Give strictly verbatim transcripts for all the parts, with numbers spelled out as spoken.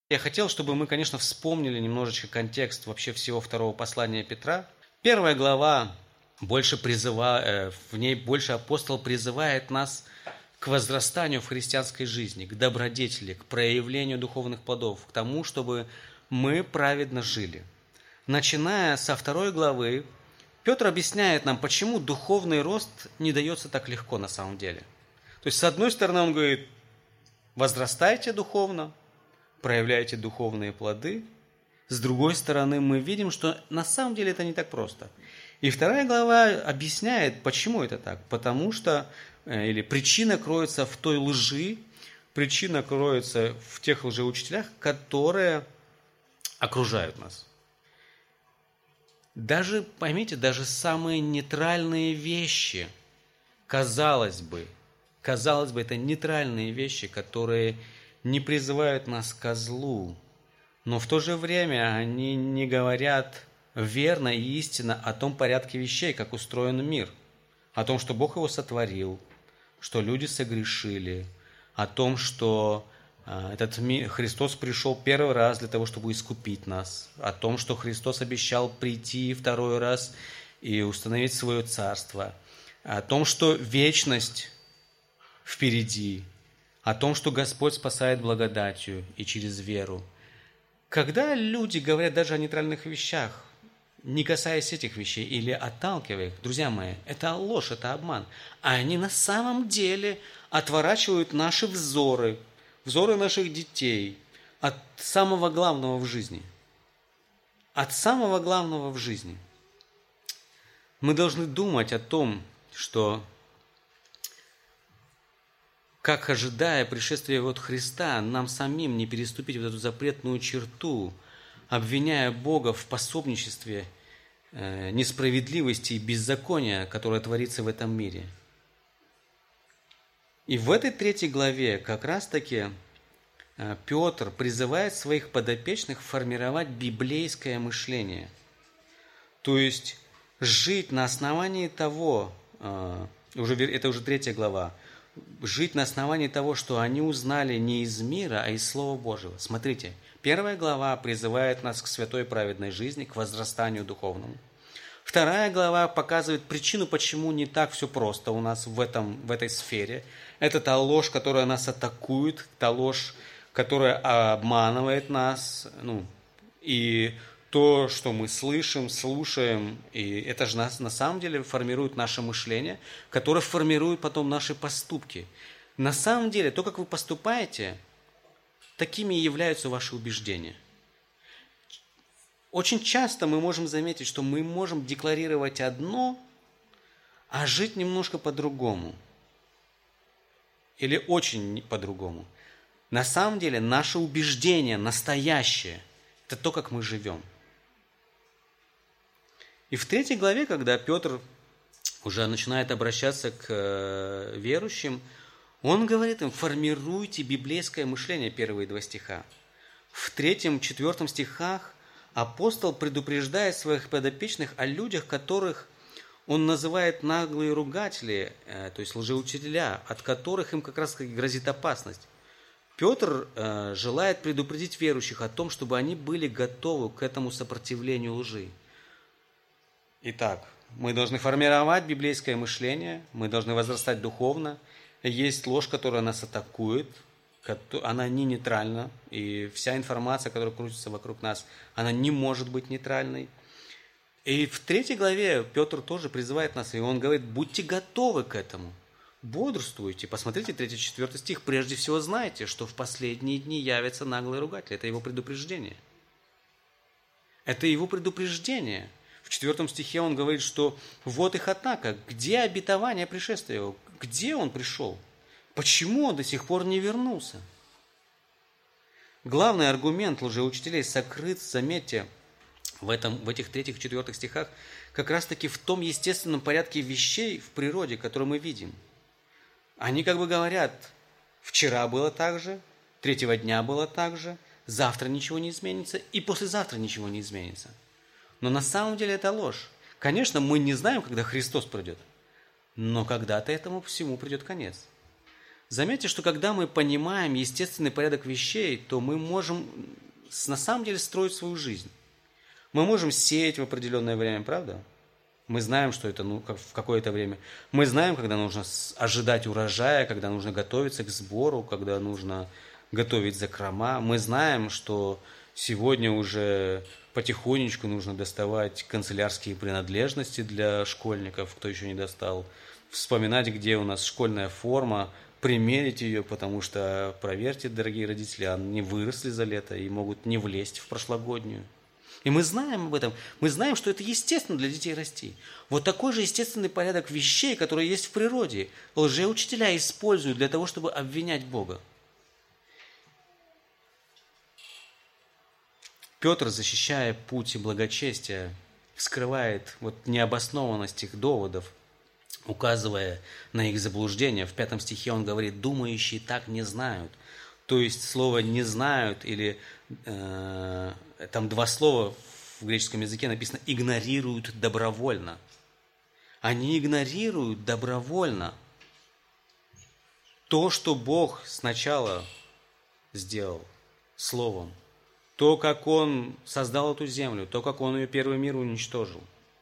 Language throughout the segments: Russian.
Я хотел, чтобы мы, конечно, вспомнили немножечко контекст вообще всего второго послания Петра. Первая глава, больше призыва, в ней больше апостол призывает нас к возрастанию в христианской жизни, к добродетели, к проявлению духовных плодов, к тому, чтобы мы праведно жили. Начиная со второй главы, Петр объясняет нам, почему духовный рост не дается так легко на самом деле. То есть, с одной стороны, он говорит, возрастайте духовно, проявляйте духовные плоды. С другой стороны, мы видим, что на самом деле это не так просто. И вторая глава объясняет, почему это так. Потому что, или причина кроется в той лжи, причина кроется в тех лжеучителях, которые окружают нас. Даже, поймите, даже самые нейтральные вещи, казалось бы, казалось бы, это нейтральные вещи, которые не призывают нас ко злу, но в то же время они не говорят верно и истинно о том порядке вещей, как устроен мир, о том, что Бог его сотворил, что люди согрешили, о том, что этот мир, Христос пришел первый раз для того, чтобы искупить нас, о том, что Христос обещал прийти второй раз и установить свое царство, о том, что вечность впереди, о том, что Господь спасает благодатью и через веру. Когда люди говорят даже о нейтральных вещах, не касаясь этих вещей или отталкивая их, друзья мои, это ложь, это обман. А они на самом деле отворачивают наши взоры, взоры наших детей от самого главного в жизни. От самого главного в жизни. Мы должны думать о том, что как, ожидая пришествия от Христа, нам самим не переступить вот эту запретную черту, обвиняя Бога в пособничестве э, несправедливости и беззакония, которое творится в этом мире. И в этой третьей главе как раз-таки э, Петр призывает своих подопечных формировать библейское мышление. То есть жить на основании того, э, уже, это уже третья глава, жить на основании того, что они узнали не из мира, а из Слова Божьего. Смотрите, первая глава призывает нас к святой праведной жизни, к возрастанию духовному. Вторая глава показывает причину, почему не так все просто у нас в, этом, в этой сфере. Это та ложь, которая нас атакует, та ложь, которая обманывает нас, ну, и то, что мы слышим, слушаем, и это же нас на самом деле формирует наше мышление, которое формирует потом наши поступки. На самом деле, то, как вы поступаете, такими и являются ваши убеждения. Очень часто мы можем заметить, что мы можем декларировать одно, а жить немножко по-другому. Или очень по-другому. На самом деле, наше убеждение настоящее – это то, как мы живем. И в третьей главе, когда Петр уже начинает обращаться к верующим, он говорит им, формируйте библейское мышление, первые два стиха. В третьем, четвертом стихах апостол предупреждает своих подопечных о людях, которых он называет наглые ругатели, то есть лжеучителя, от которых им как раз грозит опасность. Петр э, желает предупредить верующих о том, чтобы они были готовы к этому сопротивлению лжи. Итак, мы должны формировать библейское мышление, мы должны возрастать духовно. Есть ложь, которая нас атакует, она не нейтральна, и вся информация, которая крутится вокруг нас, она не может быть нейтральной. И в третьей главе Петр тоже призывает нас, и он говорит, будьте готовы к этому. Бодрствуйте. Посмотрите третий-четвертый стих. Прежде всего знайте, что в последние дни явятся наглые ругатели. Это его предупреждение. Это его предупреждение. В четвертом стихе он говорит, что вот их атака. Где обетование пришествия его? Где он пришел? Почему он до сих пор не вернулся? Главный аргумент лжеучителей сокрыт, заметьте, в, этом, в этих третьих-четвертых стихах, как раз-таки в том естественном порядке вещей в природе, который мы видим. Они как бы говорят, вчера было так же, третьего дня было так же, завтра ничего не изменится, и послезавтра ничего не изменится. Но на самом деле это ложь. Конечно, мы не знаем, когда Христос придет, но когда-то этому всему придет конец. Заметьте, что когда мы понимаем естественный порядок вещей, то мы можем на самом деле строить свою жизнь. Мы можем сеять в определенное время, правда? Мы знаем, что это ну, в какое-то время. Мы знаем, когда нужно ожидать урожая, когда нужно готовиться к сбору, когда нужно готовить закрома. Мы знаем, что сегодня уже потихонечку нужно доставать канцелярские принадлежности для школьников, кто еще не достал. Вспоминать, где у нас школьная форма, примерить ее, потому что, проверьте, дорогие родители, они выросли за лето и могут не влезть в прошлогоднюю. И мы знаем об этом, мы знаем, что это естественно для детей расти. Вот такой же естественный порядок вещей, которые есть в природе, лжеучителя используют для того, чтобы обвинять Бога. Петр, защищая путь и благочестие, вскрывает вот необоснованность их доводов, указывая на их заблуждение. В пятом стихе он говорит: «Думающие так не знают». То есть слово «не знают» или э, там два слова в греческом языке написано «игнорируют добровольно». Они игнорируют добровольно то, что Бог сначала сделал словом, то, как Он создал эту землю, то, как Он ее первый мир уничтожил,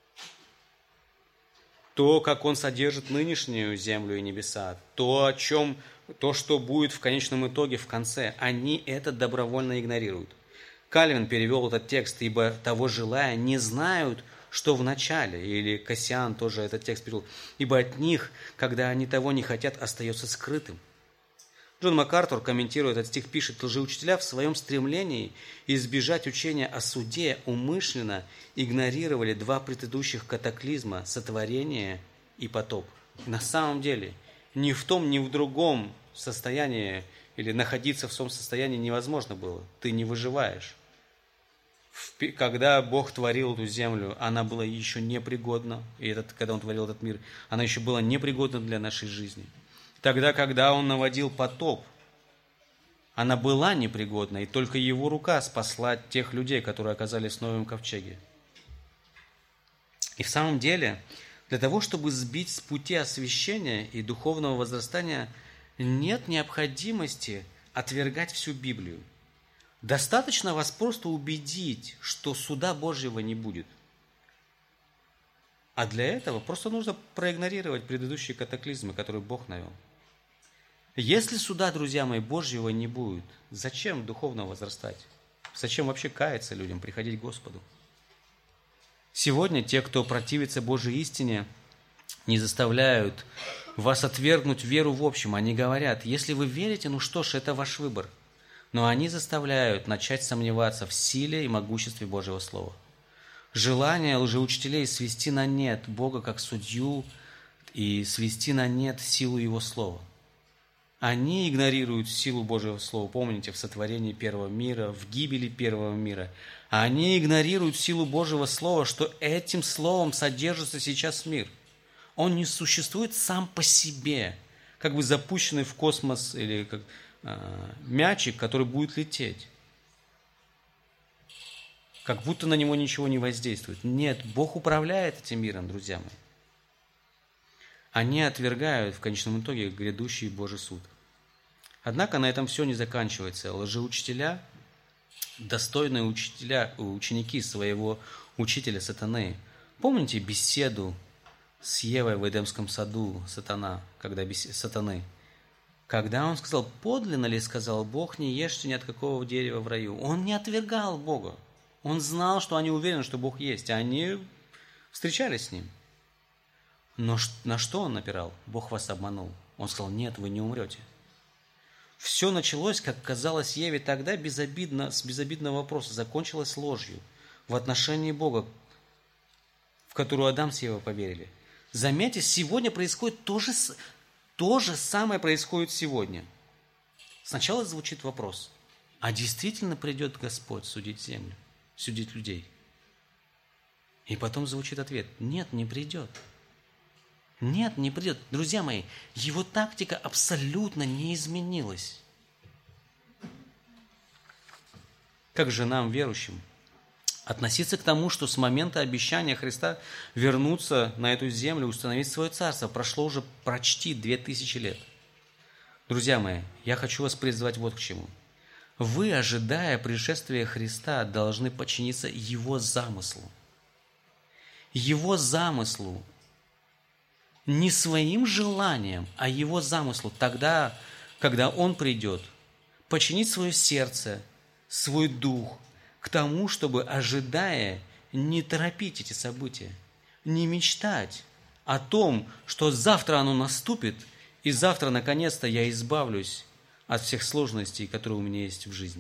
то, как Он содержит нынешнюю землю и небеса, то, о чем, то, что будет в конечном итоге, в конце, они это добровольно игнорируют. Кальвин перевел этот текст: «Ибо того желая не знают, что в начале». Или Кассиан тоже этот текст перевел: «Ибо от них, когда они того не хотят, остается скрытым». Джон МакАртур, комментируя этот стих, пишет: «Лжеучителя в своем стремлении избежать учения о суде умышленно игнорировали два предыдущих катаклизма – сотворение и потоп». На самом деле, ни в том, ни в другом состоянии или находиться в том состоянии невозможно было. Ты не выживаешь. Когда Бог творил эту землю, она была еще непригодна. И этот, когда Он творил этот мир, она еще была непригодна для нашей жизни. Тогда, когда Он наводил потоп, она была непригодна, и только Его рука спасла тех людей, которые оказались в Новом ковчеге. И в самом деле, для того, чтобы сбить с пути освящения и духовного возрастания, нет необходимости отвергать всю Библию. Достаточно вас просто убедить, что суда Божьего не будет. А для этого просто нужно проигнорировать предыдущие катаклизмы, которые Бог навел. Если суда, друзья мои, Божьего не будет, зачем духовно возрастать? Зачем вообще каяться людям, приходить к Господу? Сегодня те, кто противится Божьей истине, не заставляют вас отвергнуть веру в общем. Они говорят: если вы верите, ну что ж, это ваш выбор. Но они заставляют начать сомневаться в силе и могуществе Божьего Слова. Желание лжеучителей свести на нет Бога как судью и свести на нет силу Его Слова. Они игнорируют силу Божьего Слова, помните, в сотворении первого мира, в гибели первого мира. Они игнорируют силу Божьего Слова, что этим Словом содержится сейчас мир. Он не существует сам по себе, как бы запущенный в космос или как э, мячик, который будет лететь. Как будто на него ничего не воздействует. Нет, Бог управляет этим миром, друзья мои. Они отвергают в конечном итоге грядущий Божий суд. Однако на этом все не заканчивается. Лжеучителя, достойные учителя, ученики своего учителя сатаны. Помните беседу с Евой в Эдемском саду сатана, когда бесед... сатаны? Когда он сказал: подлинно ли сказал Бог, не ешьте ни от какого дерева в раю? Он не отвергал Бога. Он знал, что они уверены, что Бог есть, а они встречались с Ним. Но на что он напирал? Бог вас обманул. Он сказал: нет, вы не умрете. Все началось, как казалось Еве тогда, безобидно, с безобидного вопроса, закончилось ложью в отношении Бога, в которую Адам с Евой поверили. Заметьте, сегодня происходит то же, то же самое происходит сегодня. Сначала звучит вопрос: а действительно придет Господь судить землю, судить людей? И потом звучит ответ: нет, не придет. Нет, не придет. Друзья мои, его тактика абсолютно не изменилась. Как же нам, верующим, относиться к тому, что с момента обещания Христа вернуться на эту землю, установить свое царство, прошло уже почти две тысячи лет? Друзья мои, я хочу вас призвать вот к чему. Вы, ожидая пришествия Христа, должны подчиниться Его замыслу. Его замыслу. Не своим желанием, а Его замыслу. Тогда, когда Он придет, подчинить свое сердце, свой дух к тому, чтобы, ожидая, не торопить эти события, не мечтать о том, что завтра оно наступит, и завтра, наконец-то, я избавлюсь от всех сложностей, которые у меня есть в жизни.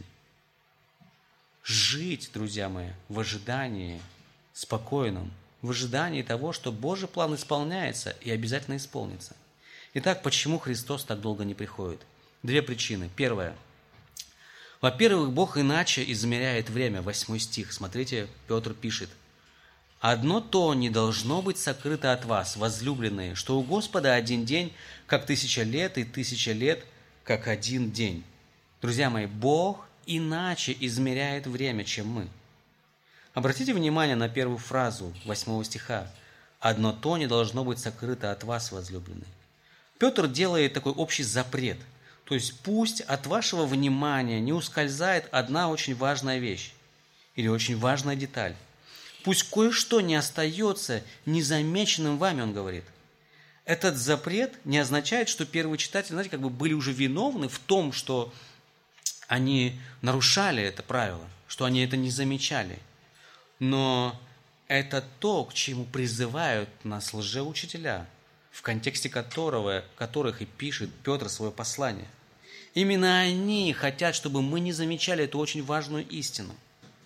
Жить, друзья мои, в ожидании спокойном, в ожидании того, что Божий план исполняется и обязательно исполнится. Итак, почему Христос так долго не приходит? Две причины. Первая. Во-первых, Бог иначе измеряет время. Восьмой стих. Смотрите, Петр пишет. «Одно то не должно быть сокрыто от вас, возлюбленные, что у Господа один день, как тысяча лет, и тысяча лет, как один день». Друзья мои, Бог иначе измеряет время, чем мы. Обратите внимание на первую фразу восьмого стиха. «Одно то не должно быть сокрыто от вас, возлюбленные». Петр делает такой общий запрет. То есть пусть от вашего внимания не ускользает одна очень важная вещь или очень важная деталь. Пусть кое-что не остается незамеченным вами, он говорит. Этот запрет не означает, что первые читатели, знаете, как бы были уже виновны в том, что они нарушали это правило, что они это не замечали. Но это то, к чему призывают нас лжеучителя, в контексте которого, которых и пишет Петр свое послание. Именно они хотят, чтобы мы не замечали эту очень важную истину.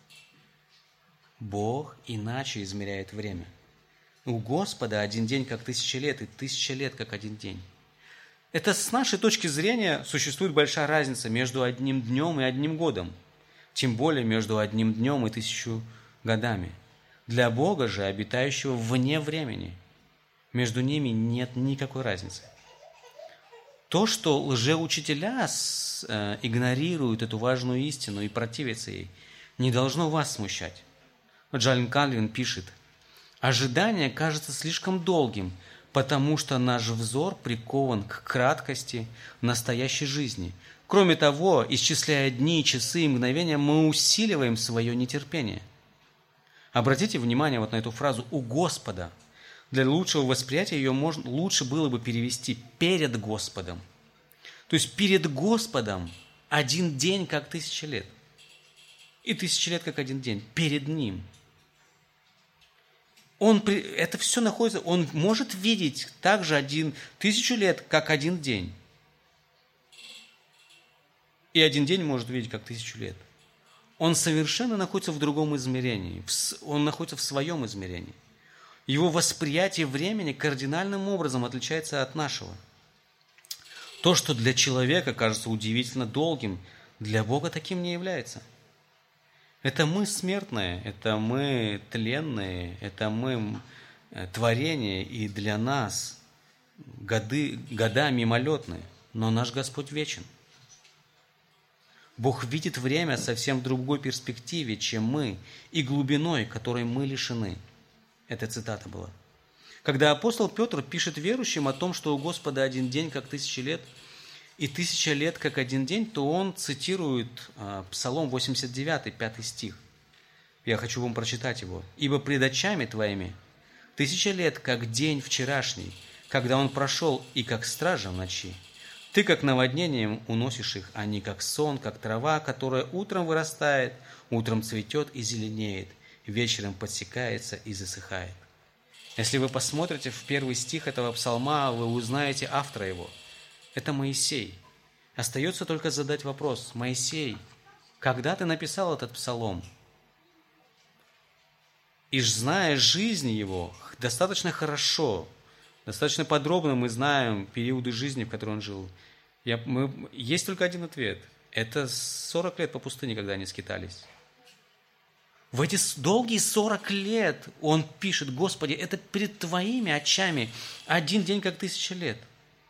Бог иначе измеряет время. У Господа один день как тысяча лет, и тысяча лет как один день. Это с нашей точки зрения существует большая разница между одним днем и одним годом, тем более между одним днем и тысячу годами. Для Бога же, обитающего вне времени, между ними нет никакой разницы. То, что лжеучителя э, игнорируют эту важную истину и противятся ей, не должно вас смущать. Джон Кальвин пишет: «Ожидание кажется слишком долгим, потому что наш взор прикован к краткости настоящей жизни. Кроме того, исчисляя дни, часы и мгновения, мы усиливаем свое нетерпение». Обратите внимание вот на эту фразу «у Господа». Для лучшего восприятия ее можно, лучше было бы перевести «перед Господом». То есть перед Господом один день, как тысяча лет. И тысяча лет, как один день. Перед Ним. Он, это все находится, Он может видеть также один, тысячу лет, как один день. И один день может видеть, как тысячу лет. Он совершенно находится в другом измерении. Он находится в своем измерении. Его восприятие времени кардинальным образом отличается от нашего. То, что для человека кажется удивительно долгим, для Бога таким не является. Это мы смертные, это мы тленные, это мы творение, и для нас годы, года мимолетные, но наш Господь вечен. Бог видит время совсем в другой перспективе, чем мы, и глубиной, которой мы лишены. Эта цитата была. Когда апостол Петр пишет верующим о том, что у Господа один день, как тысяча лет, и тысяча лет, как один день, то он цитирует а, Псалом восемьдесят девять, пятый стих. Я хочу вам прочитать его. «Ибо пред очами твоими тысяча лет, как день вчерашний, когда он прошел, и как стража в ночи. Ты, как наводнением, уносишь их, они как сон, как трава, которая утром вырастает, утром цветет и зеленеет, вечером подсекается и засыхает». Если вы посмотрите в первый стих этого псалма, вы узнаете автора его. Это Моисей. Остается только задать вопрос: Моисей, когда ты написал этот псалом? И зная жизнь его достаточно хорошо, достаточно подробно мы знаем периоды жизни, в которой он жил. Я, мы, есть только один ответ. Это сорок лет по пустыне, когда они скитались. В эти долгие сорок лет он пишет: Господи, это перед Твоими очами один день, как тысяча лет.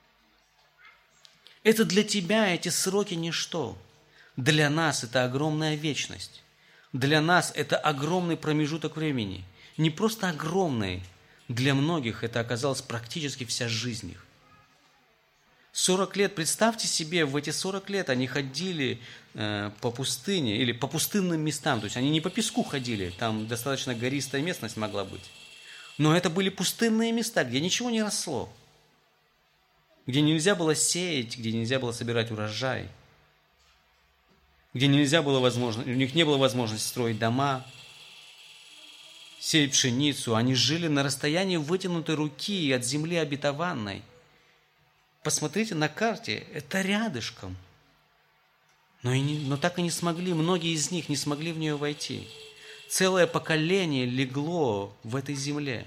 Это для Тебя эти сроки ничто. Для нас это огромная вечность. Для нас это огромный промежуток времени. Не просто огромный. Для многих это оказалась практически вся жизнь их. сорок лет, представьте себе, в эти сорок лет они ходили э, по пустыне или по пустынным местам. То есть они не по песку ходили, там достаточно гористая местность могла быть. Но это были пустынные места, где ничего не росло, где нельзя было сеять, где нельзя было собирать урожай, где нельзя было возможно, у них не было возможности строить дома, сеять пшеницу. Они жили на расстоянии вытянутой руки от земли обетованной. Посмотрите на карте, это рядышком. Но, и не, но так и не смогли, многие из них не смогли в нее войти. Целое поколение легло в этой земле,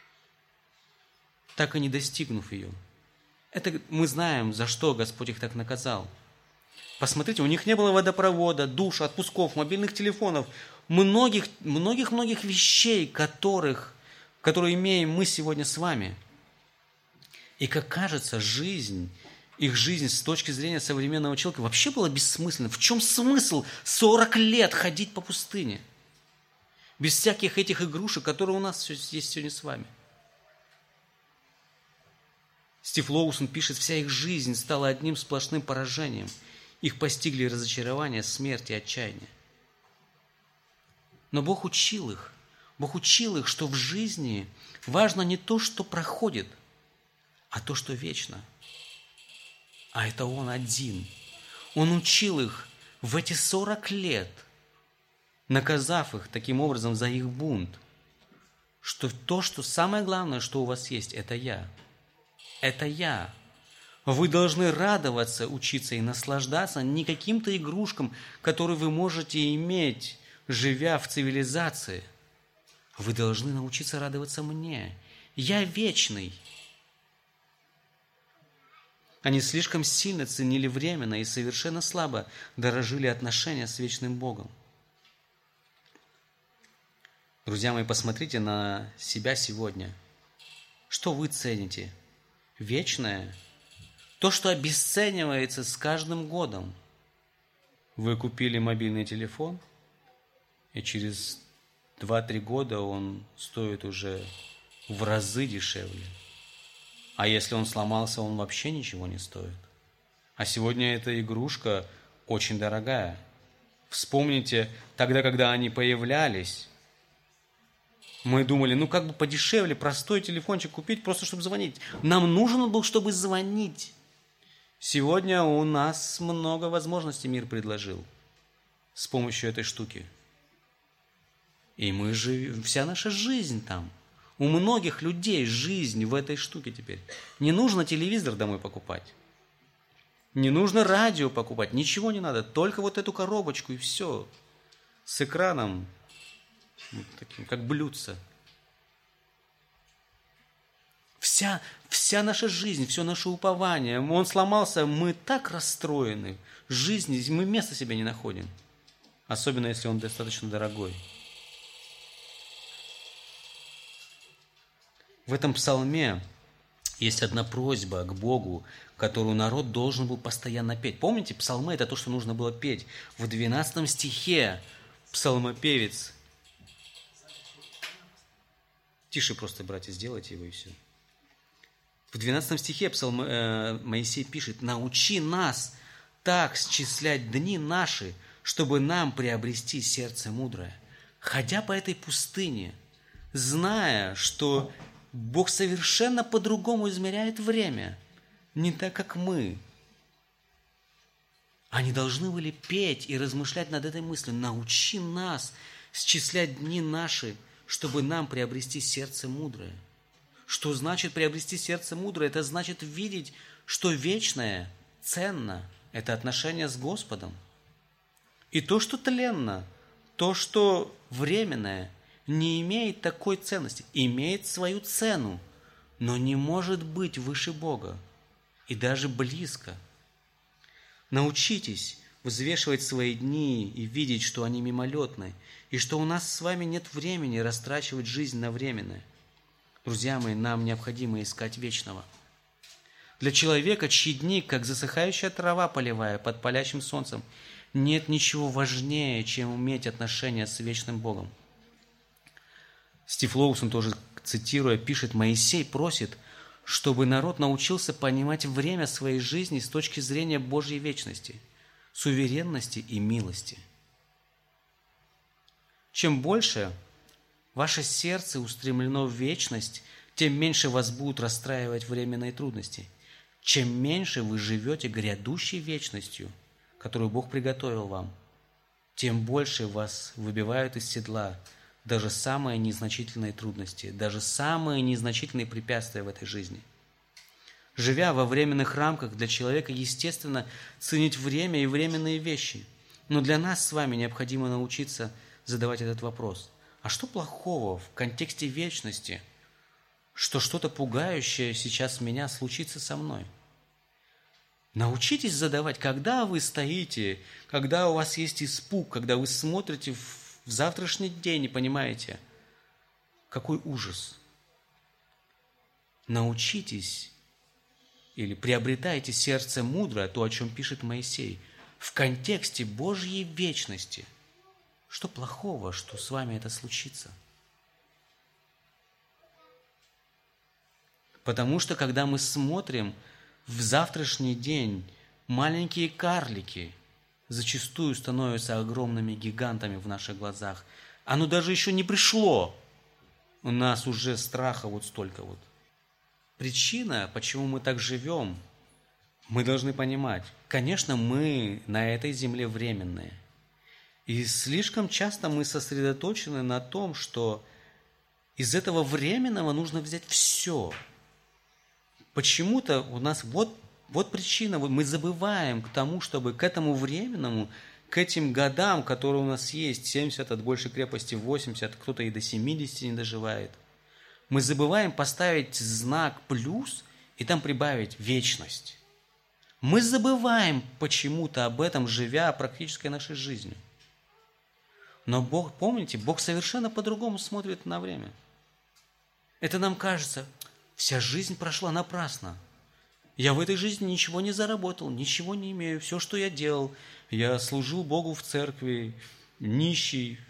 так и не достигнув ее. Это мы знаем, за что Господь их так наказал. Посмотрите, у них не было водопровода, душа, отпусков, мобильных телефонов, многих, многих-многих вещей, которых, которые имеем мы сегодня с вами. И как кажется, жизнь, их жизнь с точки зрения современного человека вообще была бессмысленна. В чем смысл сорок лет ходить по пустыне? Без всяких этих игрушек, которые у нас есть сегодня с вами. Стив Лоусон пишет, вся их жизнь стала одним сплошным поражением. Их постигли разочарование, смерть и отчаяние. Но Бог учил их. Бог учил их, что в жизни важно не то, что проходит, а то, что вечно. А это Он один. Он учил их в эти сорок лет, наказав их таким образом за их бунт, что то, что самое главное, что у вас есть, это Я. Это Я. Вы должны радоваться, учиться и наслаждаться не каким-то игрушкам, которые вы можете иметь, живя в цивилизации. Вы должны научиться радоваться Мне. Я вечный. Они слишком сильно ценили временно и совершенно слабо дорожили отношения с вечным Богом. Друзья мои, посмотрите на себя сегодня. Что вы цените? Вечное? То, что обесценивается с каждым годом. Вы купили мобильный телефон, и через два-три года он стоит уже в разы дешевле. А если он сломался, он вообще ничего не стоит. А сегодня эта игрушка очень дорогая. Вспомните, тогда, когда они появлялись, мы думали, ну как бы подешевле простой телефончик купить, просто чтобы звонить. Нам нужен был, чтобы звонить. Сегодня у нас много возможностей мир предложил с помощью этой штуки. И мы живем, вся наша жизнь там. У многих людей жизнь в этой штуке теперь. Не нужно телевизор домой покупать. Не нужно радио покупать. Ничего не надо. Только вот эту коробочку и все. С экраном, вот таким, как блюдце. Вся, вся наша жизнь, все наше упование. Он сломался, мы так расстроены. В жизни мы места себе не находим. Особенно, если он достаточно дорогой. В этом псалме есть одна просьба к Богу, которую народ должен был постоянно петь. Помните, псалмы – это то, что нужно было петь. В двенадцатом стихе псалмопевец. Тише просто, братья, сделайте его и все. В двенадцатом стихе псалм, э, Моисей пишет: «Научи нас так счислять дни наши, чтобы нам приобрести сердце мудрое, ходя по этой пустыне, зная, что Бог совершенно по-другому измеряет время, не так, как мы». Они должны были петь и размышлять над этой мыслью. Научи нас счислять дни наши, чтобы нам приобрести сердце мудрое. Что значит приобрести сердце мудрое? Это значит видеть, что вечное ценно. Это отношение с Господом. И то, что тленно, то, что временное, не имеет такой ценности, имеет свою цену, но не может быть выше Бога и даже близко. Научитесь взвешивать свои дни и видеть, что они мимолетны, и что у нас с вами нет времени растрачивать жизнь на временное. Друзья мои, нам необходимо искать вечного. Для человека, чьи дни, как засыхающая трава полевая под палящим солнцем, нет ничего важнее, чем иметь отношения с вечным Богом. Стив Лоусон тоже, цитируя, пишет: «Моисей просит, чтобы народ научился понимать время своей жизни с точки зрения Божьей вечности, суверенности и милости. Чем больше ваше сердце устремлено в вечность, тем меньше вас будут расстраивать временные трудности. Чем меньше вы живете грядущей вечностью, которую Бог приготовил вам, тем больше вас выбивают из седла даже самые незначительные трудности, даже самые незначительные препятствия в этой жизни. Живя во временных рамках, для человека естественно ценить время и временные вещи. Но для нас с вами необходимо научиться задавать этот вопрос. А что плохого в контексте вечности, что что-то пугающее сейчас меня случится со мной? Научитесь задавать, когда вы стоите, когда у вас есть испуг, когда вы смотрите в завтрашний день и понимаете, какой ужас. Научитесь или приобретайте сердце мудрое, то, о чем пишет Моисей, в контексте Божьей вечности. Что плохого, что с вами это случится? Потому что, когда мы смотрим в завтрашний день, маленькие карлики зачастую становятся огромными гигантами в наших глазах. Оно даже еще не пришло. У нас уже страха вот столько вот. Причина, почему мы так живем, мы должны понимать. Конечно, мы на этой земле временные. И слишком часто мы сосредоточены на том, что из этого временного нужно взять все. Почему-то у нас вот, вот причина, мы забываем к тому, чтобы к этому временному, к этим годам, которые у нас есть, семьдесят, от большей крепости восемьдесят, кто-то и до семидесяти не доживает, мы забываем поставить знак плюс и там прибавить вечность. Мы забываем почему-то об этом, живя практической нашей жизнью. Но Бог, помните, Бог совершенно по-другому смотрит на время. Это нам кажется, вся жизнь прошла напрасно. Я в этой жизни ничего не заработал, ничего не имею. Все, что я делал, я служил Богу в церкви, нищий.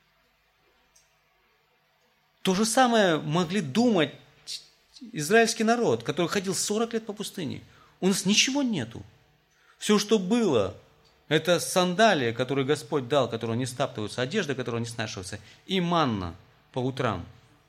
То же самое могли думать израильский народ, который ходил сорок лет по пустыне. У нас ничего нету. Все, что было, это сандалии, которые Господь дал, которые не стаптываются, одежда, которая не снашивается, и манна по утрам.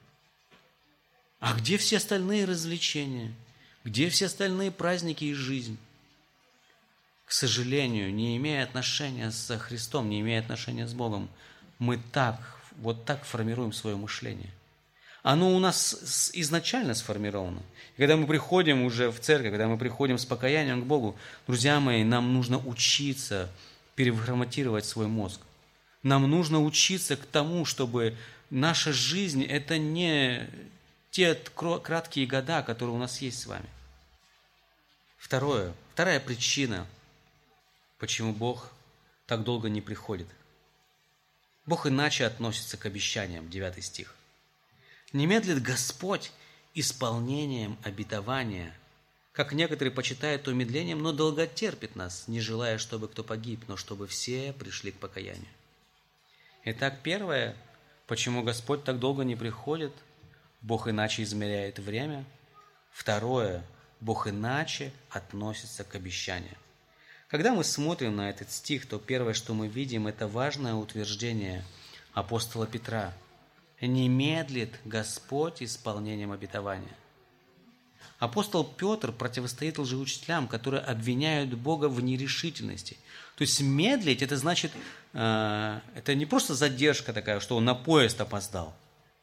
А где все остальные развлечения? Где все остальные праздники и жизнь? К сожалению, не имея отношения со Христом, не имея отношения с Богом, мы так, вот так формируем свое мышление. Оно у нас изначально сформировано. И когда мы приходим уже в церковь, когда мы приходим с покаянием к Богу, друзья мои, нам нужно учиться переформатировать свой мозг. Нам нужно учиться к тому, чтобы наша жизнь – это не те краткие года, которые у нас есть с вами. Второе, вторая причина, почему Бог так долго не приходит. Бог иначе относится к обещаниям, девятый стих. «Не медлит Господь исполнением обетования, как некоторые почитают то медлением, но долготерпит нас, не желая, чтобы кто погиб, но чтобы все пришли к покаянию». Итак, первое, почему Господь так долго не приходит, Бог иначе измеряет время. Второе, Бог иначе относится к обещаниям. Когда мы смотрим на этот стих, то первое, что мы видим, это важное утверждение апостола Петра. «Не медлит Господь исполнением обетования». Апостол Петр противостоит лжеучителям, которые обвиняют Бога в нерешительности. То есть медлить, это значит, э, это не просто задержка такая, что он на поезд опоздал.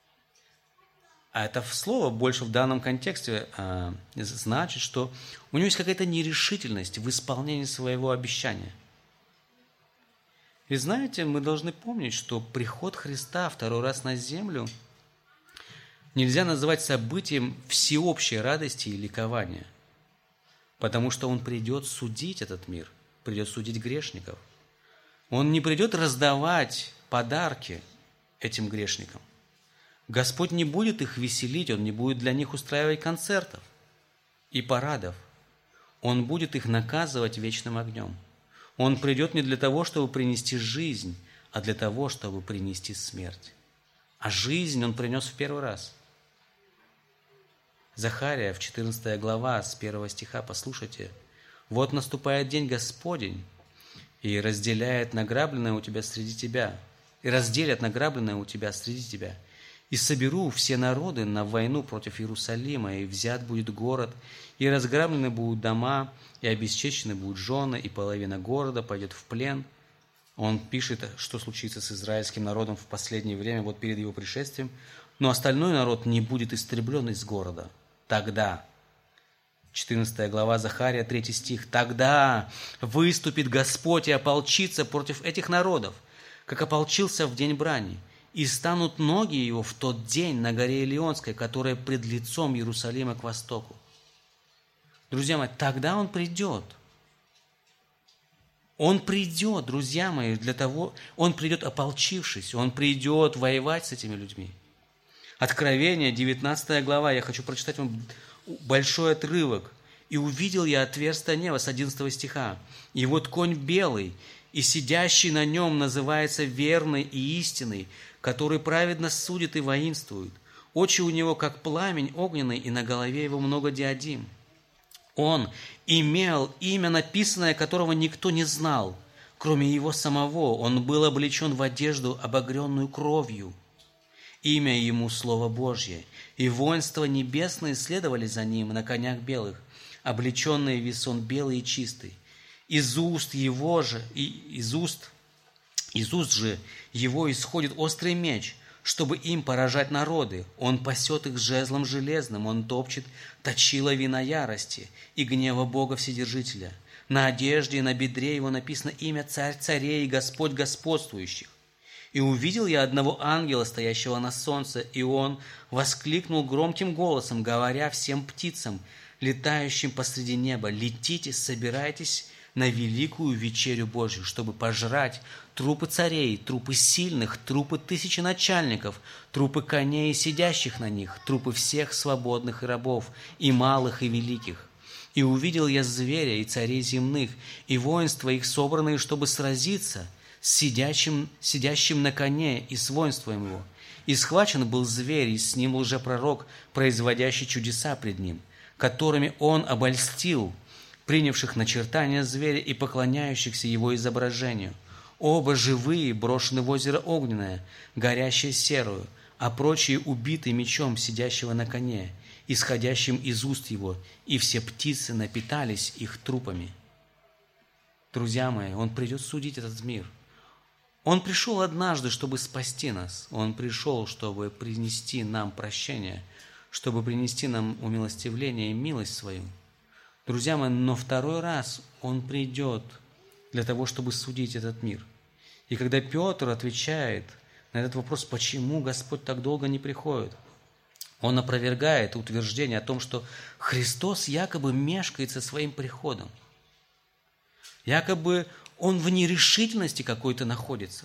А это слово больше в данном контексте э, значит, что у него есть какая-то нерешительность в исполнении своего обещания. И знаете, мы должны помнить, что приход Христа второй раз на землю нельзя называть событием всеобщей радости и ликования, потому что Он придет судить этот мир, придет судить грешников. Он не придет раздавать подарки этим грешникам. Господь не будет их веселить, Он не будет для них устраивать концертов и парадов. Он будет их наказывать вечным огнем. Он придет не для того, чтобы принести жизнь, а для того, чтобы принести смерть. А жизнь Он принес в первый раз. Захария, в четырнадцатая глава, с первого стиха, послушайте. «Вот наступает день Господень, и разделяет награбленное у тебя среди тебя, и разделят награбленное у тебя среди тебя. И соберу все народы на войну против Иерусалима, и взят будет город, и разграблены будут дома, и обесчещены будут жены, и половина города пойдет в плен». Он пишет, что случится с израильским народом в последнее время, вот перед его пришествием. «Но остальной народ не будет истреблен из города. Тогда». четырнадцатая глава Захария, третий стих. «Тогда выступит Господь и ополчится против этих народов, как ополчился в день брани, и станут ноги его в тот день на горе Илионской, которая пред лицом Иерусалима к востоку». Друзья мои, тогда он придет. Он придет, друзья мои, для того, он придет ополчившись, он придет воевать с этими людьми. Откровение, девятнадцатая глава, я хочу прочитать вам большой отрывок. «И увидел я отверстие неба» с одиннадцатого стиха. «И вот конь белый, и сидящий на нем называется верный и истинный, который праведно судит и воинствует. Очи у него, как пламень огненный, и на голове его много диадим. Он имел имя, написанное которого никто не знал, кроме его самого. Он был облечен в одежду, обогренную кровью. Имя ему Слово Божье, и воинства небесные следовали за ним на конях белых, облеченные в весон белый и чистый. Из уст его же, и из уст, из уст же его исходит острый меч, чтобы им поражать народы. Он пасет их жезлом железным, он топчет точила вина ярости и гнева Бога Вседержителя. На одежде и на бедре его написано имя Царь царей и Господь господствующих. И увидел я одного ангела, стоящего на солнце, и он воскликнул громким голосом, говоря всем птицам, летающим посреди неба: летите, собирайтесь на великую вечерю Божью, чтобы пожрать трупы царей, трупы сильных, трупы тысячи начальников, трупы коней и сидящих на них, трупы всех свободных и рабов, и малых, и великих. И увидел я зверя и царей земных, и воинства их собранные, чтобы сразиться с сидящим, сидящим на коне и с воинством его. И схвачен был зверь, и с ним лжепророк, производящий чудеса пред ним, которыми он обольстил принявших начертания зверя и поклоняющихся его изображению. Оба живые брошены в озеро огненное, горящее серую, а прочие убиты мечом сидящего на коне, исходящим из уст его, и все птицы напитались их трупами. Друзья мои, он придет судить этот мир. Он пришел однажды, чтобы спасти нас. Он пришел, чтобы принести нам прощение, чтобы принести нам умилостивление и милость свою. Друзья мои, но второй раз он придет для того, чтобы судить этот мир. И когда Петр отвечает на этот вопрос, почему Господь так долго не приходит, он опровергает утверждение о том, что Христос якобы мешкает со своим приходом. Якобы он в нерешительности какой-то находится.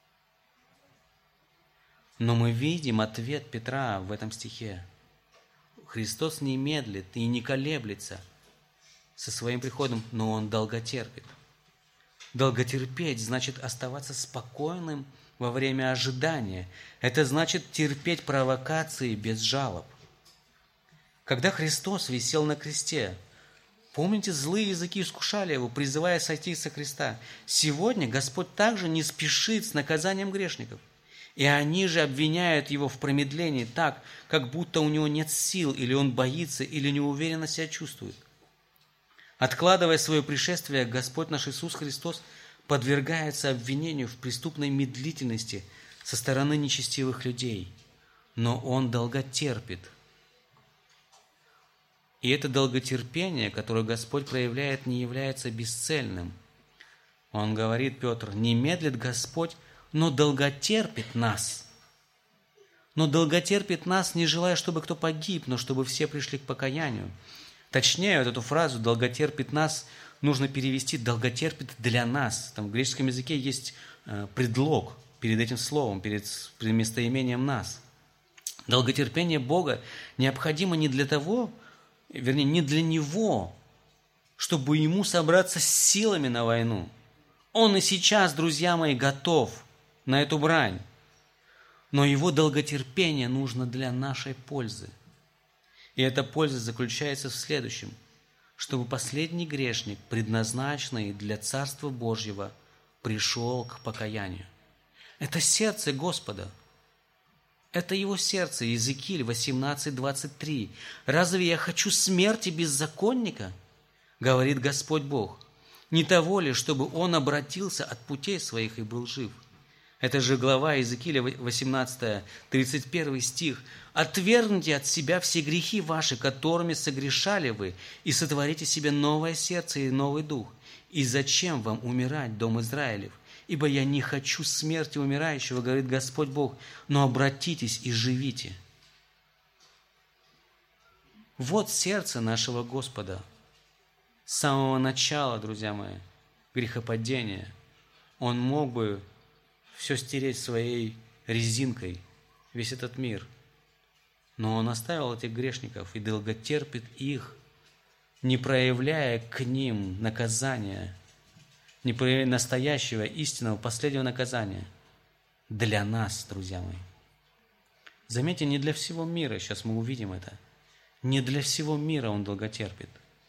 Но мы видим ответ Петра в этом стихе. Христос не медлит и не колеблется со своим приходом, но он долготерпит. Долготерпеть значит оставаться спокойным во время ожидания. Это значит терпеть провокации без жалоб. Когда Христос висел на кресте, помните, злые языки искушали его, призывая сойти со креста. Сегодня Господь также не спешит с наказанием грешников. И они же обвиняют его в промедлении так, как будто у него нет сил, или он боится, или неуверенно себя чувствует. Откладывая свое пришествие, Господь наш Иисус Христос подвергается обвинению в преступной медлительности со стороны нечестивых людей. Но Он долготерпит. И это долготерпение, которое Господь проявляет, не является бесцельным. Он говорит, Петр, не медлит Господь, но долготерпит нас. Но долготерпит нас, не желая, чтобы кто погиб, но чтобы все пришли к покаянию. Точнее, вот эту фразу «долготерпит нас» нужно перевести «долготерпит для нас». Там в греческом языке есть предлог перед этим словом, перед, перед местоимением «нас». Долготерпение Бога необходимо не для того, вернее, не для Него, чтобы Ему собраться с силами на войну. Он и сейчас, друзья мои, готов на эту брань. Но Его долготерпение нужно для нашей пользы. И эта польза заключается в следующем, чтобы последний грешник, предназначенный для Царства Божьего, пришел к покаянию. Это сердце Господа. Это Его сердце. Иезекииль восемнадцать двадцать три. «Разве я хочу смерти беззаконника? Говорит Господь Бог. Не того ли, чтобы он обратился от путей своих и был жив?» Это же глава Иезекииля восемнадцать, тридцать один стих. «Отвергните от себя все грехи ваши, которыми согрешали вы, и сотворите себе новое сердце и новый дух. И зачем вам умирать, дом Израилев? Ибо я не хочу смерти умирающего, говорит Господь Бог, но обратитесь и живите». Вот сердце нашего Господа. С самого начала, друзья мои, грехопадения, Он мог бы все стереть своей резинкой, весь этот мир. Но Он оставил этих грешников и долготерпит их, не проявляя к ним наказания, не проявляя настоящего, истинного, последнего наказания. Для нас, друзья мои. Заметьте, не для всего мира, сейчас мы увидим это, не для всего мира Он долготерпит.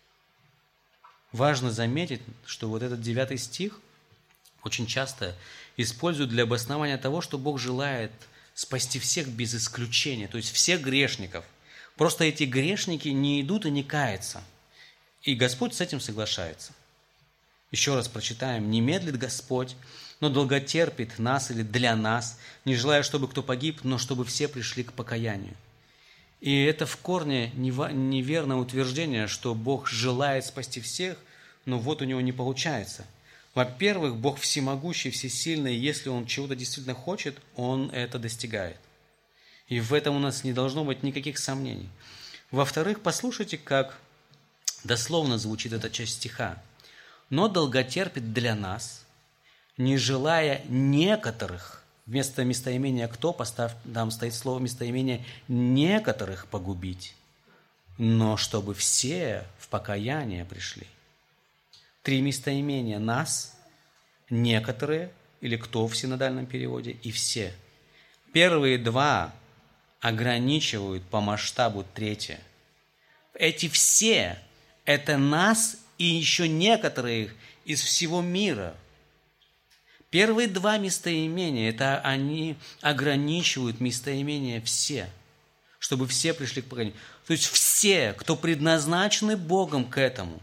Важно заметить, что вот этот девятый стих очень часто используют для обоснования того, что Бог желает спасти всех без исключения, то есть всех грешников. Просто эти грешники не идут и не каются. И Господь с этим соглашается. Еще раз прочитаем. «Не медлит Господь, но долготерпит нас или для нас, не желая, чтобы кто погиб, но чтобы все пришли к покаянию». И это в корне неверное утверждение, что Бог желает спасти всех, но вот у Него не получается. Во-первых, Бог всемогущий, всесильный, и если Он чего-то действительно хочет, Он это достигает. И в этом у нас не должно быть никаких сомнений. Во-вторых, послушайте, как дословно звучит эта часть стиха. «Но долготерпит для нас, не желая некоторых», вместо местоимения «кто» поставь, там стоит слово местоимение «некоторых погубить», но чтобы все в покаяние пришли. Три местоимения: «нас», «некоторые» или «кто» в синодальном переводе и «все». Первые два ограничивают по масштабу третье. Эти «все» – это нас и еще некоторые из всего мира. Первые два местоимения – это они ограничивают местоимение «все», чтобы все пришли к покаянию. То есть все, кто предназначены Богом к этому.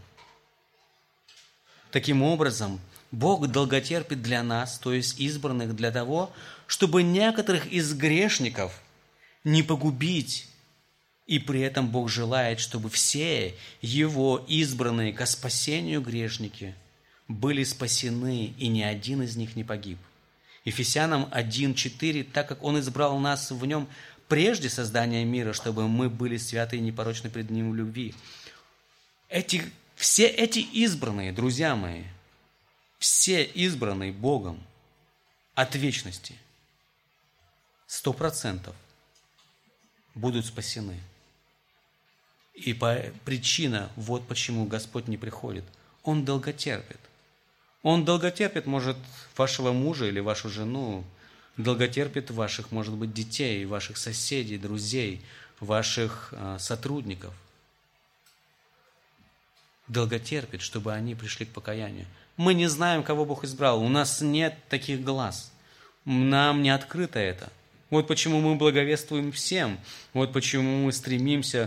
Таким образом, Бог долготерпит для нас, то есть избранных, для того, чтобы некоторых из грешников не погубить. И при этом Бог желает, чтобы все Его избранные ко спасению грешники были спасены, и ни один из них не погиб. Ефесянам один четыре, так как Он избрал нас в Нем прежде создания мира, чтобы мы были святы и непорочны пред Ним в любви. Эти, все эти избранные, друзья мои, все избранные Богом от вечности, сто процентов будут спасены. И по, причина, вот почему Господь не приходит. Он долготерпит. Он долготерпит, может, вашего мужа или вашу жену, долготерпит ваших, может быть, детей, ваших соседей, друзей, ваших э, сотрудников. Долготерпит, чтобы они пришли к покаянию. Мы не знаем, кого Бог избрал. У нас нет таких глаз. Нам не открыто это. Вот почему мы благовествуем всем. Вот почему мы стремимся,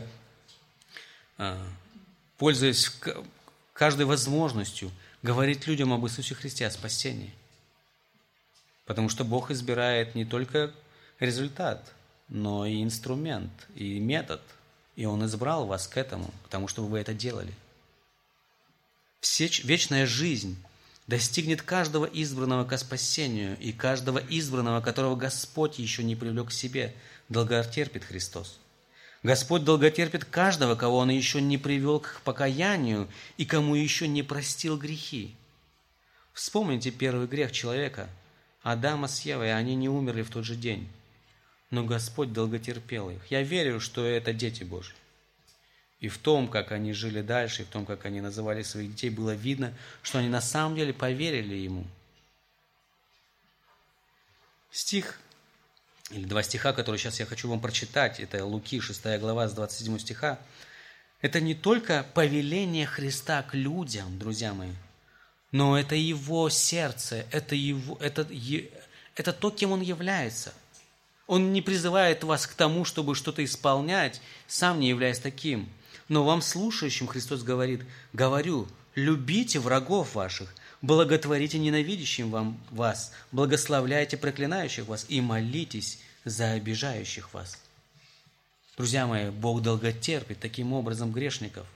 пользуясь каждой возможностью, говорить людям об Иисусе Христе, о спасении. Потому что Бог избирает не только результат, но и инструмент, и метод. И Он избрал вас к этому, к тому, чтобы вы это делали. Все, вечная жизнь достигнет каждого избранного ко спасению, и каждого избранного, которого Господь еще не привлек к себе, долготерпит Христос. Господь долготерпит каждого, кого Он еще не привел к покаянию и кому еще не простил грехи. Вспомните первый грех человека, Адама с Евой, они не умерли в тот же день, но Господь долготерпел их. Я верю, что это дети Божьи. И в том, как они жили дальше, и в том, как они называли своих детей, было видно, что они на самом деле поверили Ему. Стих или два стиха, которые сейчас я хочу вам прочитать, это Луки, шестая глава, с двадцать седьмого стиха, это не только повеление Христа к людям, друзья мои, но это Его сердце, это, его, это, это то, кем Он является. Он не призывает вас к тому, чтобы что-то исполнять, сам не являясь таким. Но вам, слушающим, Христос говорит: «Говорю, любите врагов ваших, благотворите ненавидящим вам, вас, благословляйте проклинающих вас и молитесь за обижающих вас». Друзья мои, Бог долготерпит таким образом грешников.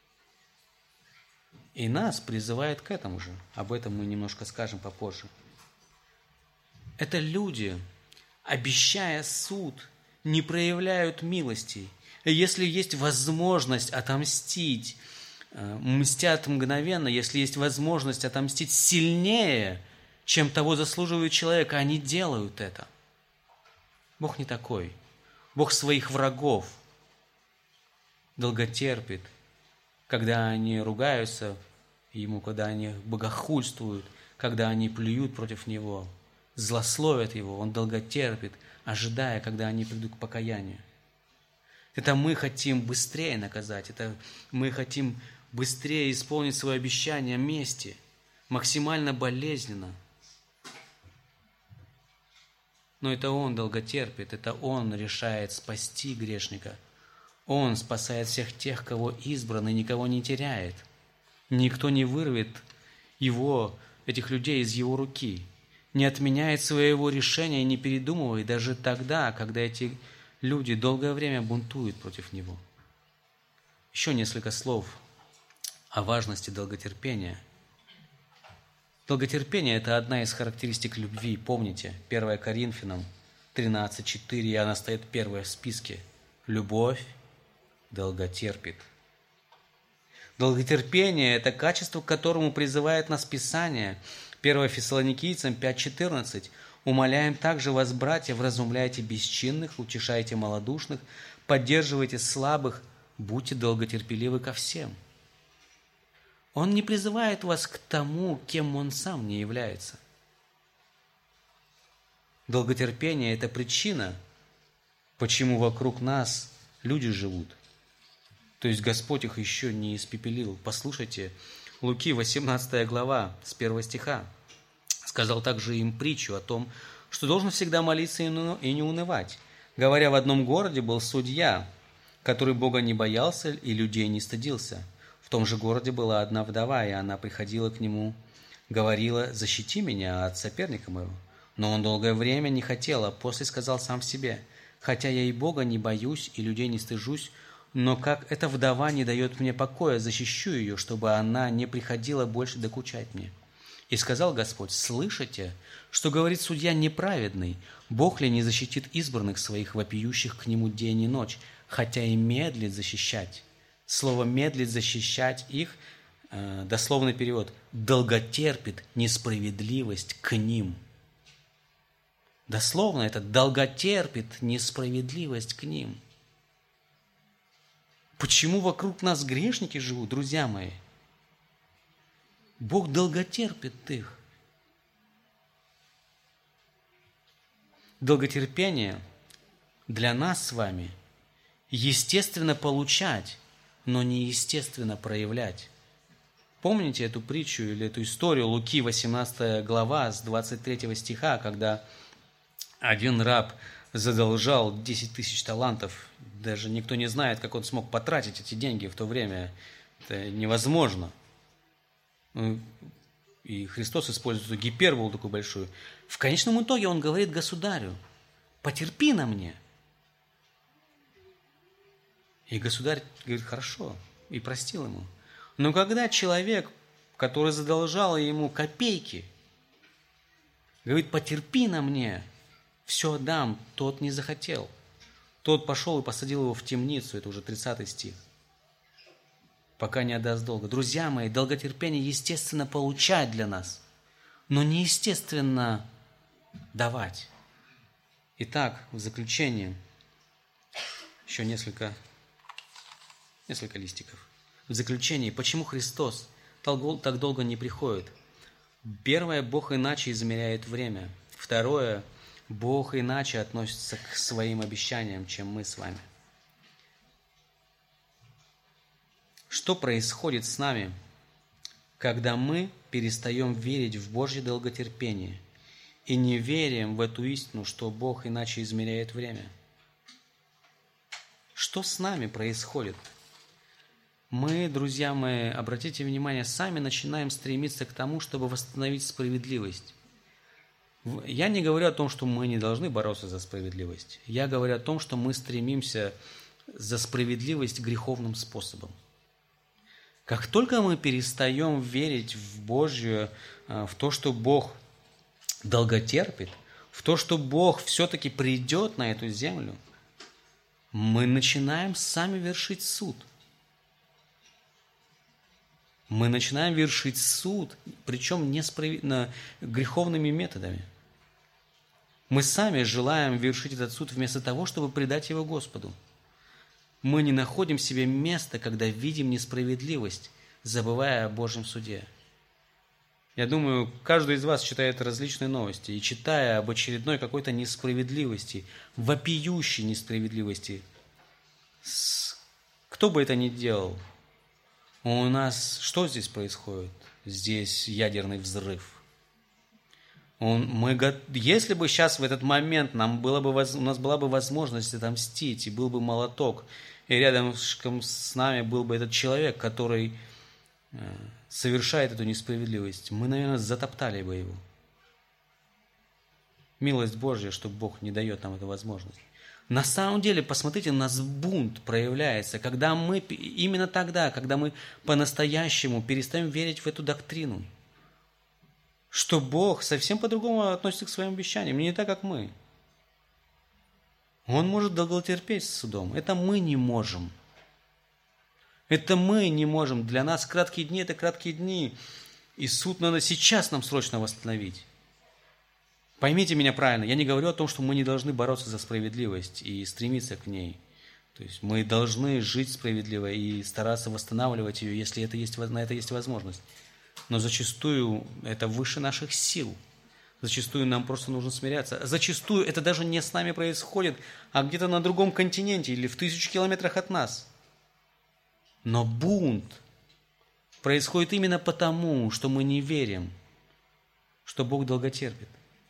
И нас призывает к этому же. Об этом мы немножко скажем попозже. Это люди, обещая суд, не проявляют милости. И если есть возможность отомстить, мстят мгновенно, если есть возможность отомстить сильнее, чем того заслуживает человек, они делают это. Бог не такой. Бог своих врагов долготерпит, когда они ругаются Ему, когда они богохульствуют, когда они плюют против Него, злословят Его, Он долготерпит, ожидая, когда они придут к покаянию. Это мы хотим быстрее наказать, это мы хотим быстрее исполнить свое обещание мести, максимально болезненно. Но это Он долготерпит, это Он решает спасти грешника. Он спасает всех тех, кого избран, и никого не теряет. Никто не вырвет его, этих людей из его руки, не отменяет своего решения и не передумывает даже тогда, когда эти люди долгое время бунтуют против него. Еще несколько слов о важности долготерпения. Долготерпение – это одна из характеристик любви. Помните, первое Коринфянам тринадцать четыре, и она стоит первая в списке. Любовь долготерпит. Долготерпение – это качество, к которому призывает нас Писание. первое Фессалоникийцам пять четырнадцать. «Умоляем также вас, братья, вразумляйте бесчинных, утешайте малодушных, поддерживайте слабых, будьте долготерпеливы ко всем». Он не призывает вас к тому, кем Он сам не является. Долготерпение – это причина, почему вокруг нас люди живут. То есть Господь их еще не испепелил. Послушайте, Луки, восемнадцатая глава, с первого стиха. «Сказал также им притчу о том, что должен всегда молиться и не унывать. Говоря, в одном городе был судья, который Бога не боялся и людей не стыдился. В том же городе была одна вдова, и она приходила к нему, говорила: защити меня от соперника моего. Но он долгое время не хотел, а после сказал сам в себе: хотя я и Бога не боюсь, и людей не стыжусь, но как эта вдова не дает мне покоя, защищу ее, чтобы она не приходила больше докучать мне. И сказал Господь: слышите, что говорит судья неправедный? Бог ли не защитит избранных своих, вопиющих к нему день и ночь, хотя и медлит защищать?» Слово «медлит защищать их», э, дословный перевод, «долготерпит несправедливость к ним». Дословно это «долготерпит несправедливость к ним». Почему вокруг нас грешники живут, друзья мои? Бог долготерпит их. Долготерпение для нас с вами естественно получать, но неестественно проявлять. Помните эту притчу или эту историю Луки, восемнадцатая глава, с двадцать третьего стиха, когда один раб задолжал десять тысяч талантов. Даже никто не знает, как он смог потратить эти деньги в то время. Это невозможно. И Христос использует гиперболу такую большую. В конечном итоге он говорит государю: потерпи на мне. И государь говорит: хорошо, и простил ему. Но когда человек, который задолжал ему копейки, говорит: потерпи на мне, все отдам, тот не захотел. Тот пошел и посадил его в темницу, это уже тридцатый стих, пока не отдаст долга. Друзья мои, долготерпение естественно получать для нас, но неестественно давать. Итак, в заключение еще несколько, несколько листиков. В заключение, почему Христос так долго не приходит? Первое, Бог иначе измеряет время. Второе, Бог иначе относится к своим обещаниям, чем мы с вами. Что происходит с нами, когда мы перестаем верить в Божье долготерпение и не верим в эту истину, что Бог иначе измеряет время? Что с нами происходит? Мы, друзья мои, обратите внимание, сами начинаем стремиться к тому, чтобы восстановить справедливость. Я не говорю о том, что мы не должны бороться за справедливость. Я говорю о том, что мы стремимся за справедливость греховным способом. Как только мы перестаем верить в Божью, в то, что Бог долготерпит, в то, что Бог все-таки придет на эту землю, мы начинаем сами вершить суд. Мы начинаем вершить суд, причем несправедливо, греховными методами. Мы сами желаем вершить этот суд вместо того, чтобы предать его Господу. Мы не находим себе места, когда видим несправедливость, забывая о Божьем суде. Я думаю, каждый из вас читает различные новости, и читая об очередной какой-то несправедливости, вопиющей несправедливости, кто бы это ни делал, у нас что здесь происходит? Здесь ядерный взрыв. Он, мы, если бы сейчас в этот момент нам было бы, у нас была бы возможность отомстить, и был бы молоток, и рядом с нами был бы этот человек, который совершает эту несправедливость, мы, наверное, затоптали бы его. Милость Божья, что Бог не дает нам эту возможность. На самом деле, посмотрите, у нас бунт проявляется, когда мы, именно тогда, когда мы по-настоящему перестаем верить в эту доктрину, что Бог совсем по-другому относится к своим обещаниям, не так, как мы. Он может долготерпеть с судом. Это мы не можем. Это мы не можем. Для нас краткие дни – это краткие дни. И суд надо сейчас нам срочно восстановить. Поймите меня правильно. Я не говорю о том, что мы не должны бороться за справедливость и стремиться к ней. То есть мы должны жить справедливо и стараться восстанавливать ее, если это есть, на это есть возможность. Но зачастую это выше наших сил. Зачастую нам просто нужно смиряться. Зачастую это даже не с нами происходит, а где-то на другом континенте или в тысячу километрах от нас. Но бунт происходит именно потому, что мы не верим, что Бог долготерпит.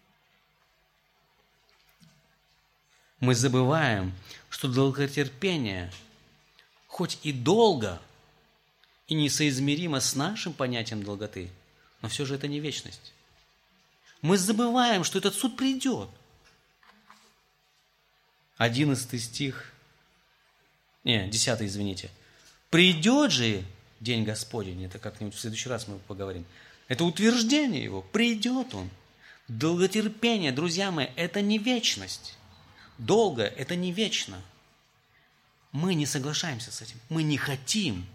Мы забываем, что долготерпение, хоть и долго, и несоизмеримо с нашим понятием долготы, но все же это не вечность. Мы забываем, что этот суд придет. Одиннадцатый стих, не, десятый, извините. Придет же день Господень, это как-нибудь в следующий раз мы поговорим. Это утверждение его, придет он. Долготерпение, друзья мои, это не вечность. Долго – это не вечно. Мы не соглашаемся с этим, мы не хотим.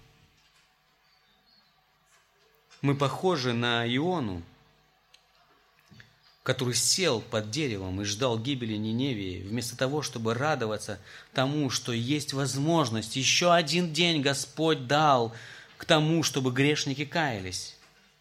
Мы похожи на Иону, который сел под деревом и ждал гибели Ниневии, вместо того, чтобы радоваться тому, что есть возможность. Еще один день Господь дал к тому, чтобы грешники каялись.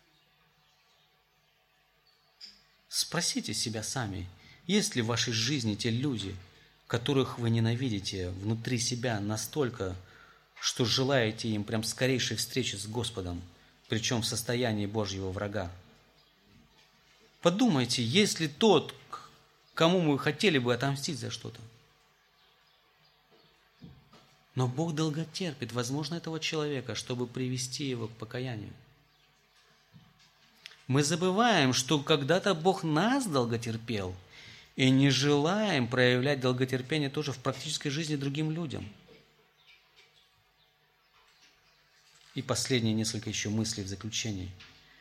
Спросите себя сами, есть ли в вашей жизни те люди, которых вы ненавидите внутри себя настолько, что желаете им прям скорейшей встречи с Господом, причем в состоянии Божьего врага. Подумайте, есть ли тот, кому мы хотели бы отомстить за что-то. Но Бог долготерпит, возможно, этого человека, чтобы привести его к покаянию. Мы забываем, что когда-то Бог нас долготерпел, и не желаем проявлять долготерпение тоже в практической жизни другим людям. И последние несколько еще мыслей в заключении.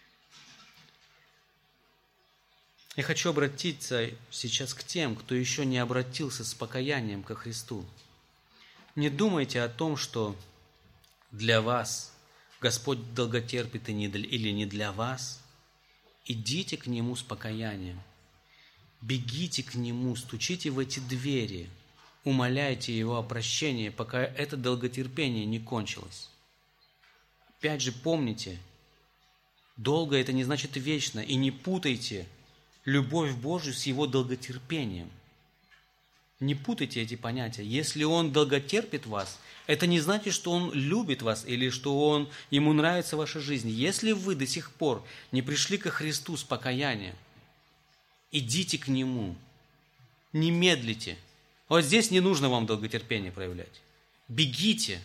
Я хочу обратиться сейчас к тем, кто еще не обратился с покаянием ко Христу. Не думайте о том, что для вас Господь долготерпит или не для вас. Идите к Нему с покаянием. Бегите к Нему, стучите в эти двери, умоляйте Его о прощении, пока это долготерпение не кончилось. Опять же, помните, долго это не значит вечно, и не путайте любовь Божию с Его долготерпением. Не путайте эти понятия. Если Он долготерпит вас, это не значит, что Он любит вас или что Он, Ему нравится ваша жизнь. Если вы до сих пор не пришли ко Христу с покаянием, идите к Нему, не медлите. Вот здесь не нужно вам долготерпение проявлять. Бегите.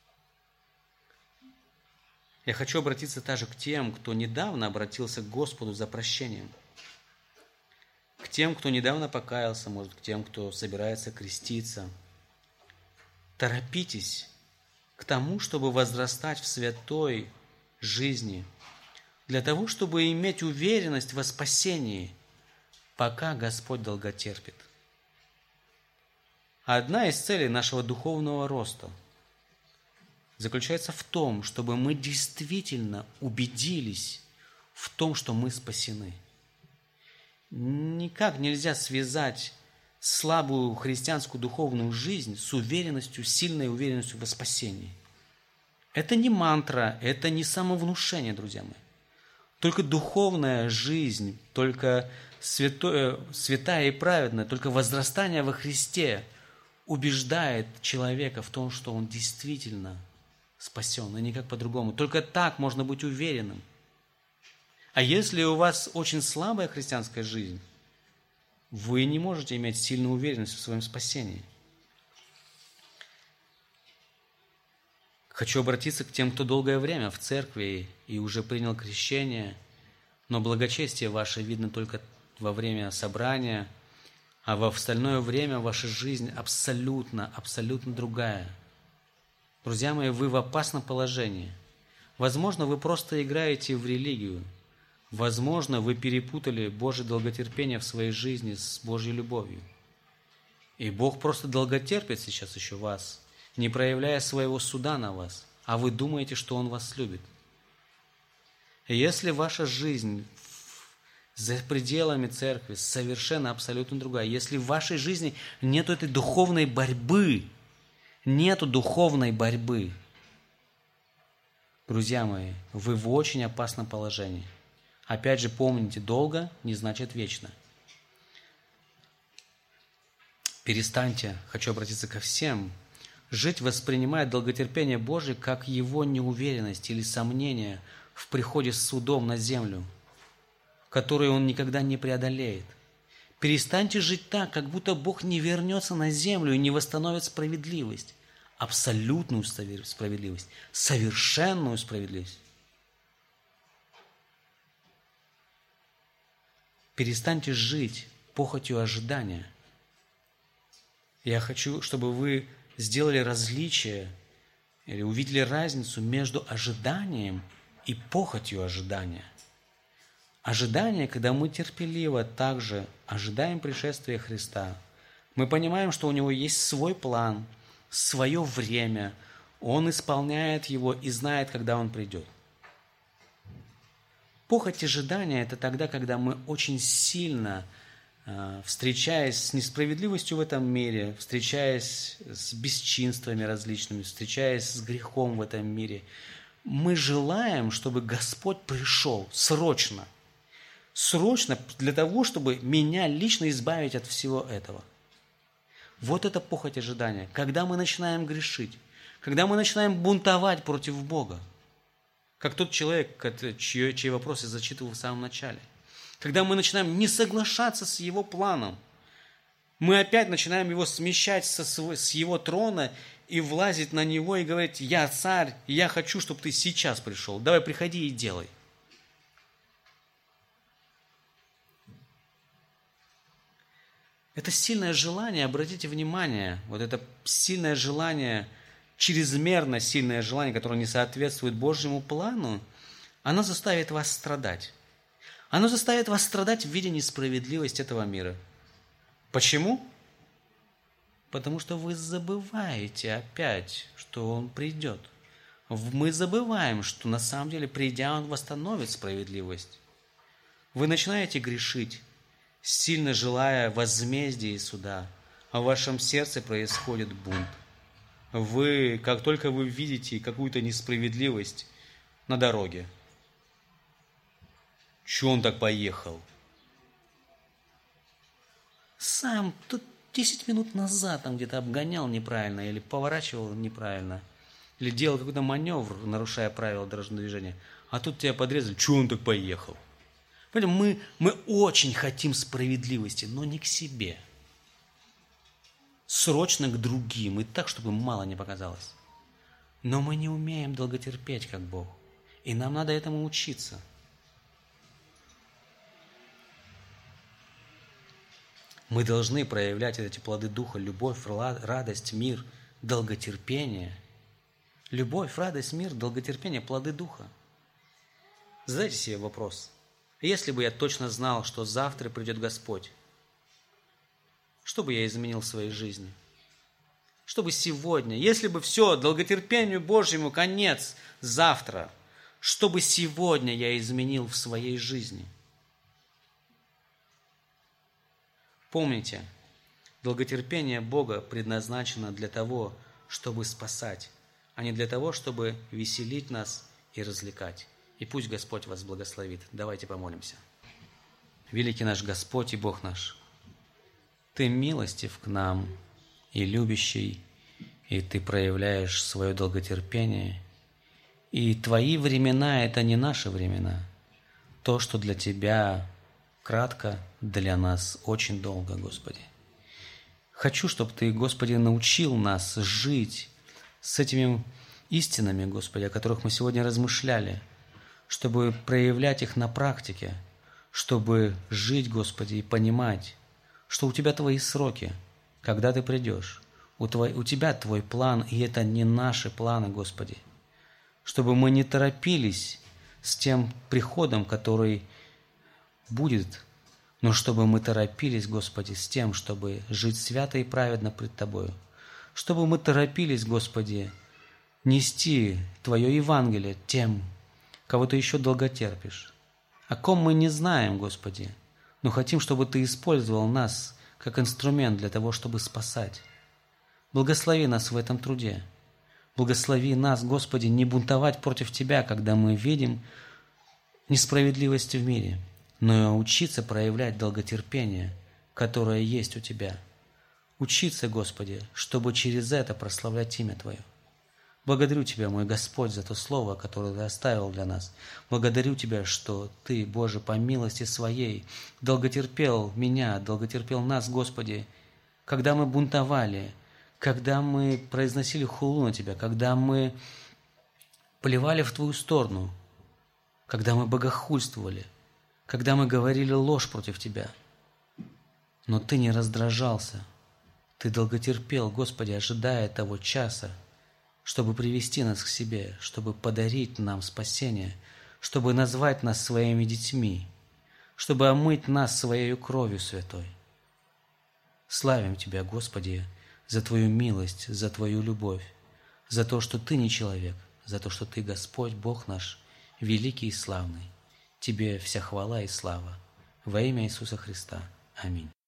Я хочу обратиться также к тем, кто недавно обратился к Господу за прощением. К тем, кто недавно покаялся, может, к тем, кто собирается креститься. Торопитесь к тому, чтобы возрастать в святой жизни, для того, чтобы иметь уверенность во спасении, пока Господь долготерпит. Одна из целей нашего духовного роста заключается в том, чтобы мы действительно убедились в том, что мы спасены. Никак нельзя связать слабую христианскую духовную жизнь с уверенностью, сильной уверенностью во спасении. Это не мантра, это не самовнушение, друзья мои. Только духовная жизнь, только святое, святая и праведная, только возрастание во Христе убеждает человека в том, что он действительно спасен, и никак по-другому. Только так можно быть уверенным. А если у вас очень слабая христианская жизнь, вы не можете иметь сильную уверенность в своем спасении. Хочу обратиться к тем, кто долгое время в церкви и уже принял крещение, но благочестие ваше видно только во время собрания, а в остальное время ваша жизнь абсолютно, абсолютно другая. Друзья мои, вы в опасном положении. Возможно, вы просто играете в религию. Возможно, вы перепутали Божье долготерпение в своей жизни с Божьей любовью. И Бог просто долготерпит сейчас еще вас, не проявляя своего суда на вас, а вы думаете, что Он вас любит. И если ваша жизнь за пределами церкви совершенно абсолютно другая, если в вашей жизни нет этой духовной борьбы, нету духовной борьбы, друзья мои, вы в очень опасном положении. Опять же, помните, долго не значит вечно. Перестаньте, хочу обратиться ко всем, жить, воспринимая долготерпение Божие как Его неуверенность или сомнение в приходе с судом на землю, который Он никогда не преодолеет. Перестаньте жить так, как будто Бог не вернется на землю и не восстановит справедливость, абсолютную справедливость, совершенную справедливость. Перестаньте жить похотью ожидания. Я хочу, чтобы вы сделали различие или увидели разницу между ожиданием и похотью ожидания. Ожидание, когда мы терпеливо также ожидаем пришествия Христа. Мы понимаем, что у Него есть свой план, свое время. Он исполняет его и знает, когда Он придет. Похоть ожидания – это тогда, когда мы очень сильно, встречаясь с несправедливостью в этом мире, встречаясь с бесчинствами различными, встречаясь с грехом в этом мире, мы желаем, чтобы Господь пришел срочно. Срочно для того, чтобы меня лично избавить от всего этого. Вот это похоть ожидания. Когда мы начинаем грешить, когда мы начинаем бунтовать против Бога, как тот человек, чьи, чьи вопросы я зачитывал в самом начале. Когда мы начинаем не соглашаться с Его планом, мы опять начинаем Его смещать со, с Его трона и влазить на Него и говорить: «Я царь, и я хочу, чтобы ты сейчас пришел. Давай, приходи и делай». Это сильное желание, обратите внимание, вот это сильное желание, чрезмерно сильное желание, которое не соответствует Божьему плану, оно заставит вас страдать. Оно заставит вас страдать в виде несправедливости этого мира. Почему? Потому что вы забываете опять, что Он придет. Мы забываем, что на самом деле, придя, Он восстановит справедливость. Вы начинаете грешить, сильно желая возмездия и суда, а в вашем сердце происходит бунт. Вы, как только вы видите какую-то несправедливость на дороге, чё он так поехал? Сам тут десять минут назад там где-то обгонял неправильно или поворачивал неправильно, или делал какой-то маневр, нарушая правила дорожного движения, а тут тебя подрезали, чего он так поехал? Поэтому мы, мы очень хотим справедливости, но не к себе. Срочно к другим, и так, чтобы мало не показалось. Но мы не умеем долготерпеть, как Бог. И нам надо этому учиться. Мы должны проявлять эти плоды Духа: любовь, радость, мир, долготерпение. Любовь, радость, мир, долготерпение – плоды Духа. Задайте себе вопрос. Если бы я точно знал, что завтра придет Господь, что бы я изменил в своей жизни? Что бы сегодня, если бы все, долготерпению Божьему конец завтра, что бы сегодня я изменил в своей жизни? Помните, долготерпение Бога предназначено для того, чтобы спасать, а не для того, чтобы веселить нас и развлекать. И пусть Господь вас благословит. Давайте помолимся. Великий наш Господь и Бог наш, Ты милостив к нам и любящий, и Ты проявляешь свое долготерпение. И Твои времена – это не наши времена. То, что для Тебя кратко, для нас очень долго, Господи. Хочу, чтобы Ты, Господи, научил нас жить с этими истинами, Господи, о которых мы сегодня размышляли, чтобы проявлять их на практике, чтобы жить, Господи, и понимать, что у Тебя Твои сроки, когда Ты придешь. У, твой, у Тебя Твой план, и это не наши планы, Господи. Чтобы мы не торопились с тем приходом, который будет, но чтобы мы торопились, Господи, с тем, чтобы жить свято и праведно пред Тобою. Чтобы мы торопились, Господи, нести Твое Евангелие тем, кого Ты еще долго терпишь, о ком мы не знаем, Господи, но хотим, чтобы Ты использовал нас как инструмент для того, чтобы спасать. Благослови нас в этом труде. Благослови нас, Господи, не бунтовать против Тебя, когда мы видим несправедливость в мире, но учиться проявлять долготерпение, которое есть у Тебя. Учиться, Господи, чтобы через это прославлять имя Твое. Благодарю Тебя, мой Господь, за то слово, которое Ты оставил для нас. Благодарю Тебя, что Ты, Боже, по милости Своей, долготерпел меня, долготерпел нас, Господи, когда мы бунтовали, когда мы произносили хулу на Тебя, когда мы плевали в Твою сторону, когда мы богохульствовали, когда мы говорили ложь против Тебя. Но Ты не раздражался, Ты долготерпел, Господи, ожидая того часа, чтобы привести нас к себе, чтобы подарить нам спасение, чтобы назвать нас своими детьми, чтобы омыть нас Своею кровью святой. Славим Тебя, Господи, за Твою милость, за Твою любовь, за то, что Ты не человек, за то, что Ты Господь, Бог наш, великий и славный. Тебе вся хвала и слава. Во имя Иисуса Христа. Аминь.